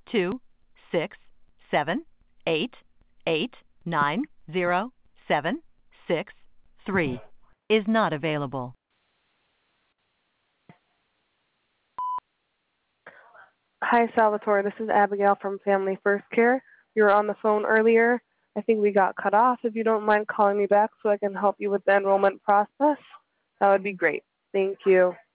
267889076 is not available. Hi, Salvatore. This is Abigail from Family First Care. You were on the phone earlier. I think we got cut off. If you don't mind calling me back so I can help you with the enrollment process, that would be great. Thank you.